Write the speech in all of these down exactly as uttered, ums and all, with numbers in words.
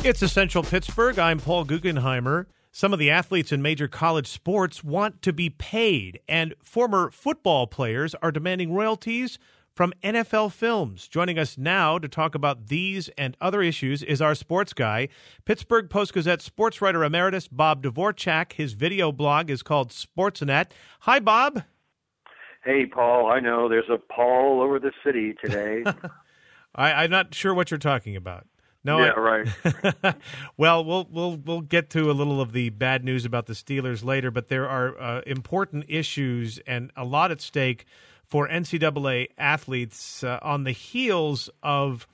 It's Essential Pittsburgh. I'm Paul Guggenheimer. Some of the athletes in major college sports want to be paid, and former football players are demanding royalties from N F L Films. Joining us now to talk about these and other issues is our sports guy, Pittsburgh Post-Gazette sports writer emeritus Bob Dvorak. His video blog is called Sportsnet. Hi, Bob. Hey, Paul. I know there's a Paul over the city today. I, I'm not sure what you're talking about. No, yeah, I, right. well, we'll we'll we'll get to a little of the bad news about the Steelers later, but there are uh, important issues and a lot at stake for N C double A athletes uh, on the heels of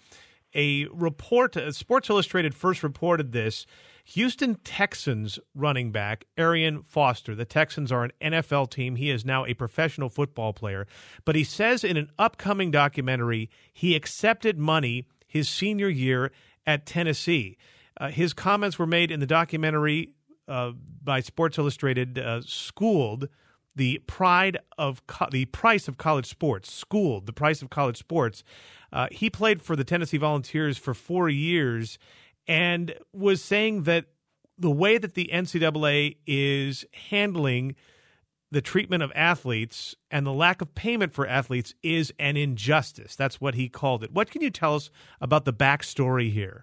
a report. Uh, Sports Illustrated first reported this. Houston Texans running back Arian Foster. The Texans are an N F L team. He is now a professional football player, but he says in an upcoming documentary he accepted money his senior year at Tennessee. Uh, his comments were made in the documentary uh, by Sports Illustrated, uh, Schooled, the pride of co- the price of college sports. Schooled, the price of college sports. Uh, he played for the Tennessee Volunteers for four years and was saying that the way that the N C double A is handling the treatment of athletes and the lack of payment for athletes is an injustice. That's what he called it. What can you tell us about the backstory here?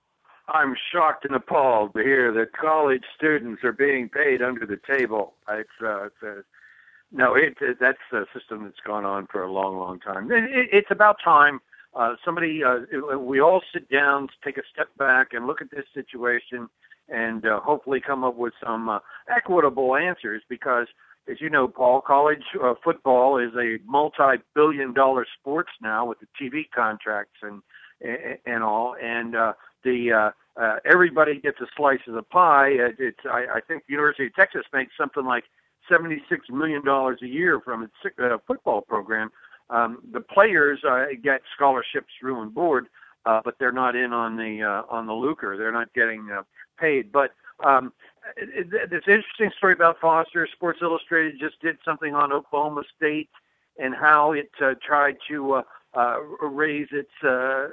I'm shocked and appalled to hear that college students are being paid under the table. It's, uh, it's uh, no, it, it, that's a system that's gone on for a long, long time. It, it, it's about time uh, somebody, uh, we all sit down, take a step back and look at this situation and uh, hopefully come up with some uh, equitable answers because, as you know, Paul, college uh, football is a multi-billion dollar sports now with the T V contracts and and, and all, and uh, the uh, uh, everybody gets a slice of the pie. It's I, I think the University of Texas makes something like seventy-six million dollars a year from its uh, football program. Um, the players uh, get scholarships through and board, uh, but they're not in on the uh, on the lucre. They're not getting uh, paid, but um, this interesting story about Foster. Sports Illustrated just did something on Oklahoma State and how it uh, tried to uh, uh, raise its uh,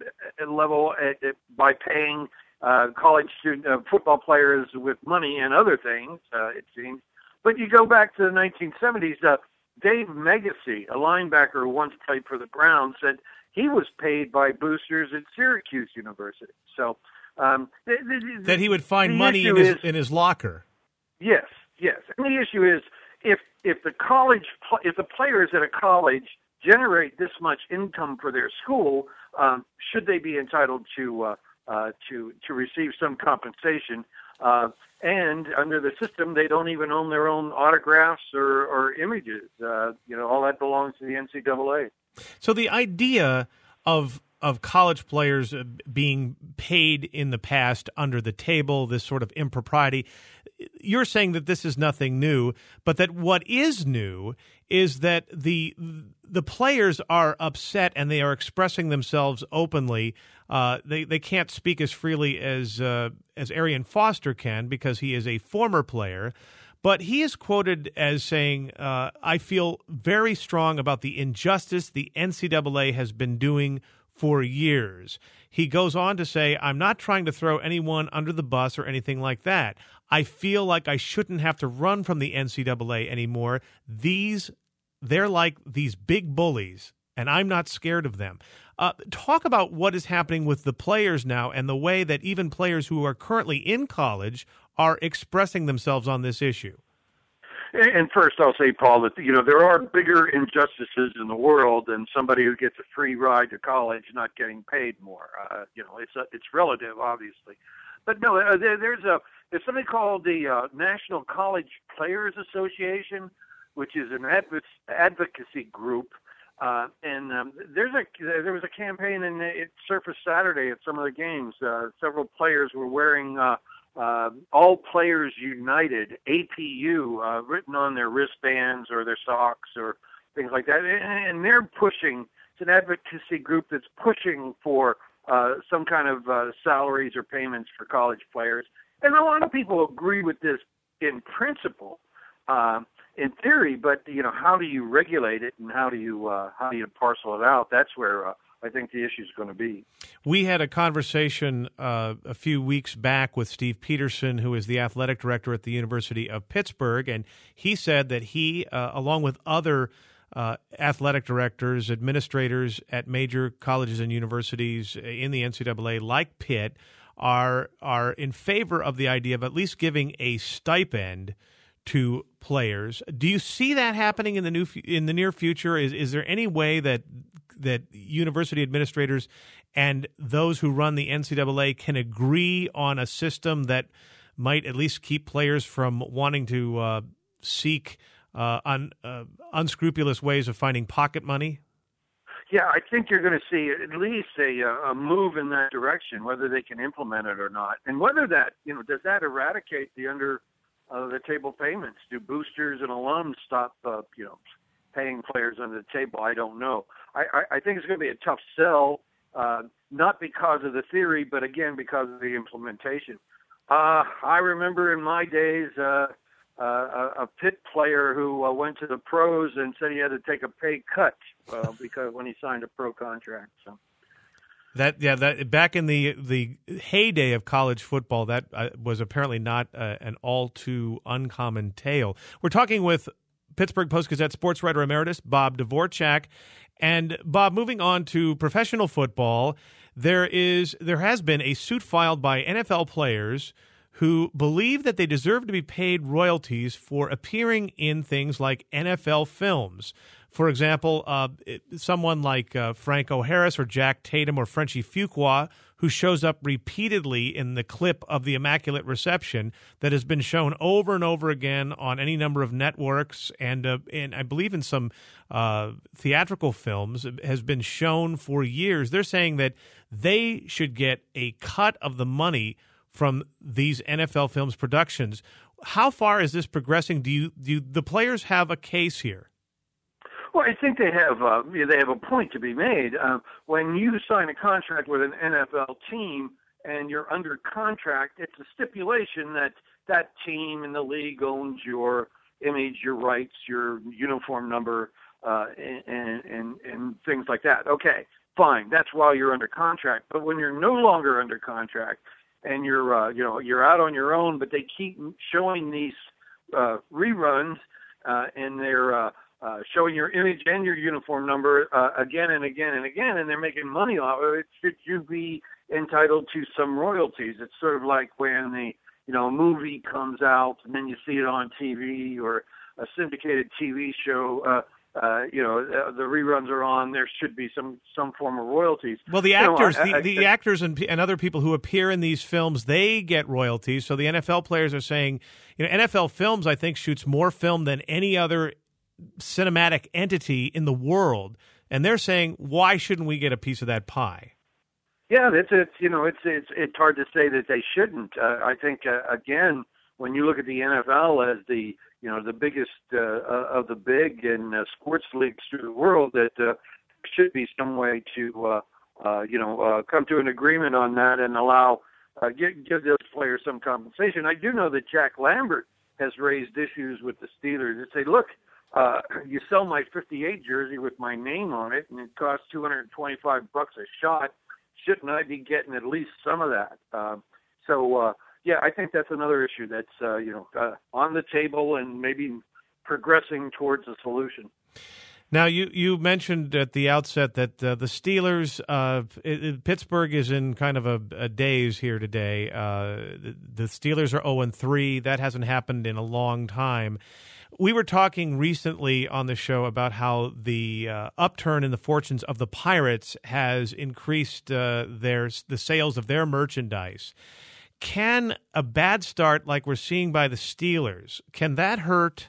level at, at, by paying uh, college student uh, football players with money and other things, uh, it seems. But you go back to the nineteen seventies, uh, Dave Megacy, a linebacker who once played for the Browns, said he was paid by boosters at Syracuse University. So Um, the, the, that he would find money in his is, in his locker. Yes, yes. And the issue is if if the college if the players at a college generate this much income for their school, um, should they be entitled to uh, uh, to to receive some compensation? Uh, and under the system, they don't even own their own autographs or, or images. Uh, you know, all that belongs to the N C double A. So the idea of of college players being paid in the past under the table, this sort of impropriety, you're saying that this is nothing new, but that what is new is that the the players are upset and they are expressing themselves openly. Uh, they they can't speak as freely as uh, as Arian Foster can because he is a former player. But he is quoted as saying, uh, I feel very strong about the injustice the N C double A has been doing for years. He goes on to say, I'm not trying to throw anyone under the bus or anything like that. I feel like I shouldn't have to run from the N C double A anymore. These, they're like these big bullies, and I'm not scared of them. Uh, talk about what is happening with the players now and the way that even players who are currently in college are expressing themselves on this issue. And first, I'll say, Paul, that you know there are bigger injustices in the world than somebody who gets a free ride to college not getting paid more. Uh, you know, it's a, it's relative, obviously, but no, uh, there, there's a there's something called the uh, National College Players Association, which is an adv- advocacy group, uh, and um, there's a there was a campaign, and it surfaced Saturday at some of the games. Uh, several players were wearing. Uh, Uh, All Players United, A P U, uh, written on their wristbands or their socks or things like that. And, and they're pushing, it's an advocacy group that's pushing for uh, some kind of uh, salaries or payments for college players. And a lot of people agree with this in principle, uh, in theory, but, you know, how do you regulate it and how do you uh, how do you parcel it out? That's where uh, I think the issue is going to be. We had a conversation uh, a few weeks back with Steve Peterson, who is the athletic director at the University of Pittsburgh, and he said that he, uh, along with other uh, athletic directors, administrators at major colleges and universities in the N C double A, like Pitt, are are in favor of the idea of at least giving a stipend to players. Do you see that happening in the new in the near future? Is is there any way that that university administrators and those who run the N C double A can agree on a system that might at least keep players from wanting to uh, seek uh, un, uh, unscrupulous ways of finding pocket money? Yeah, I think you're going to see at least a, a move in that direction, whether they can implement it or not. And whether that, you know, does that eradicate the under uh, the table payments? Do boosters and alums stop, uh, you know, paying players under the table? I don't know. I, I, I think it's going to be a tough sell, uh, not because of the theory, but again, because of the implementation. Uh, I remember in my days, uh, uh, a, a Pitt player who uh, went to the pros and said he had to take a pay cut uh, because when he signed a pro contract. So. That yeah, that back in the the heyday of college football, that uh, was apparently not uh, an all too uncommon tale. We're talking with Pittsburgh Post-Gazette sports writer emeritus Bob Dvorak. And Bob, moving on to professional football, there is there has been a suit filed by N F L players who believe that they deserve to be paid royalties for appearing in things like N F L films. For example, uh, someone like uh, Franco Harris or Jack Tatum or Frenchie Fuqua, who shows up repeatedly in the clip of the Immaculate Reception that has been shown over and over again on any number of networks and, uh, and I believe in some uh, theatrical films, has been shown for years. They're saying that they should get a cut of the money from these N F L films productions. How far is this progressing? Do you do the players have a case here? Well, I think they have uh, they have a point to be made. Uh, when you sign a contract with an N F L team and you're under contract, it's a stipulation that that team in the league owns your image, your rights, your uniform number, uh, and, and and things like that. Okay, fine. That's while you're under contract. But when you're no longer under contract and you're uh, you know you're out on your own, but they keep showing these uh, reruns uh, and they're uh, uh, showing your image and your uniform number uh, again and again and again, and they're making money off of it, should you be entitled to some royalties? It's sort of like when the you know a movie comes out and then you see it on T V, or a syndicated T V show. Uh, Uh, you know, uh, the reruns are on. There should be some, some form of royalties. Well, the actors, you know, I, the, I, the actors and, and other people who appear in these films, they get royalties. So the N F L players are saying, you know, N F L Films, I think, shoots more film than any other cinematic entity in the world, and they're saying, why shouldn't we get a piece of that pie? Yeah, it's it's you know, it's it's it's hard to say that they shouldn't. Uh, I think uh, again, when you look at the N F L as the you know, the biggest uh, of the big in uh, sports leagues through the world, that uh, should be some way to, uh, uh, you know, uh, come to an agreement on that and allow, uh, give, give those players some compensation. I do know that Jack Lambert has raised issues with the Steelers that say, look, uh, you sell my fifty-eight jersey with my name on it, and it costs two hundred twenty-five bucks a shot. Shouldn't I be getting at least some of that? Uh, so, uh, Yeah, I think that's another issue that's uh, you know uh, on the table and maybe progressing towards a solution. Now, you, you mentioned at the outset that uh, the Steelers, uh, it, it, Pittsburgh is in kind of a, a daze here today. Uh, the, the Steelers are oh and three. That hasn't happened in a long time. We were talking recently on the show about how the uh, upturn in the fortunes of the Pirates has increased uh, their the sales of their merchandise. Can a bad start like we're seeing by the Steelers, can that hurt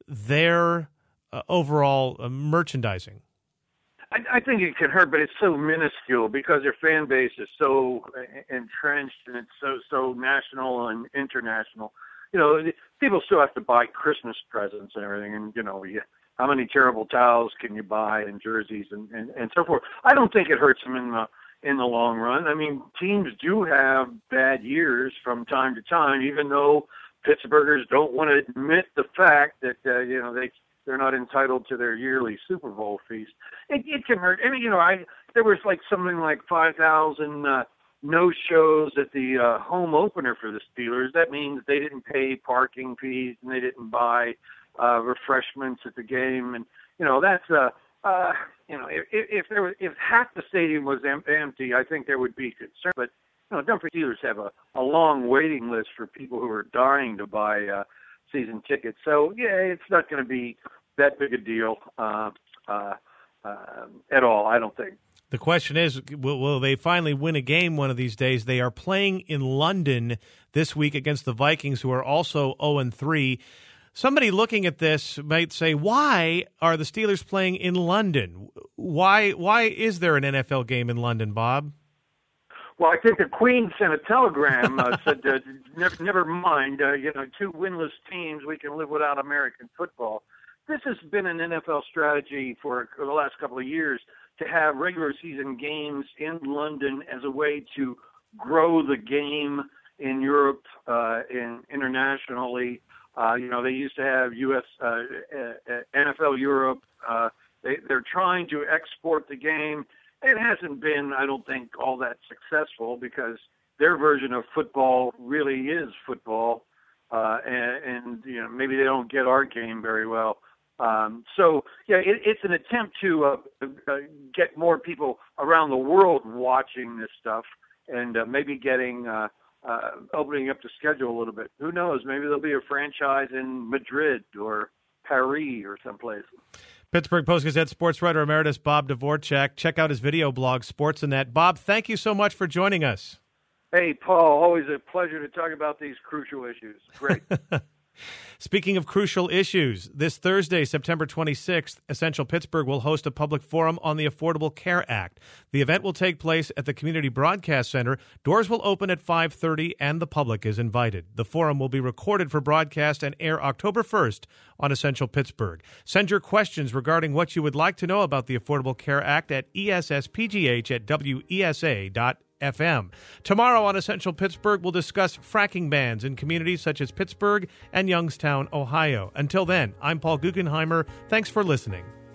their uh, overall uh, merchandising? I, I think it can hurt, but it's so minuscule because their fan base is so entrenched and it's so so national and international. You know, people still have to buy Christmas presents and everything, and you know, you, how many terrible towels can you buy and jerseys and, and, and so forth. I don't think it hurts them in the in the long run. I mean, teams do have bad years from time to time, even though Pittsburghers don't want to admit the fact that, uh, you know, they they're not entitled to their yearly Super Bowl feast. It, it can hurt. I mean, you know, I there was like something like five thousand uh, no-shows at the uh, home opener for the Steelers. That means they didn't pay parking fees and they didn't buy uh, refreshments at the game. And, you know, that's, uh, uh, you know, if, if there was, if half the stadium was em- empty, I think there would be concern. But, you know, don't forget Steelers have a, a long waiting list for people who are dying to buy uh, season tickets. So, yeah, it's not going to be that big a deal uh, uh, uh, at all, I don't think. The question is, will, will they finally win a game one of these days? They are playing in London this week against the Vikings, who are also oh and three. Somebody looking at this might say, why are the Steelers playing in London? Why why is there an N F L game in London, Bob? Well, I think the Queen sent a telegram, uh, said, uh, never, never mind, uh, you know, two winless teams, we can live without American football. This has been an N F L strategy for the last couple of years, to have regular season games in London as a way to grow the game in Europe uh, and internationally. Uh, you know, they used to have U S uh, uh, N F L Europe. Uh, they, they're trying to export the game. It hasn't been, I don't think, all that successful because their version of football really is football, uh, and, and you know maybe they don't get our game very well. Um, so, yeah, it, it's an attempt to uh, uh, get more people around the world watching this stuff and uh, maybe getting uh, uh, opening up the schedule a little bit. Who knows? Maybe there'll be a franchise in Madrid or Paris or someplace. Pittsburgh Post-Gazette sports writer emeritus Bob Dvorak. Check out his video blog, Sportsnet. Bob, thank you so much for joining us. Hey, Paul, always a pleasure to talk about these crucial issues. Great. Speaking of crucial issues, this Thursday, September twenty-sixth, Essential Pittsburgh will host a public forum on the Affordable Care Act. The event will take place at the Community Broadcast Center. Doors will open at five thirty, and the public is invited. The forum will be recorded for broadcast and air October first on Essential Pittsburgh. Send your questions regarding what you would like to know about the Affordable Care Act at E S S P G H at W E S A dot F M. Tomorrow on Essential Pittsburgh, we'll discuss fracking bans in communities such as Pittsburgh and Youngstown, Ohio. Until then, I'm Paul Guggenheimer. Thanks for listening.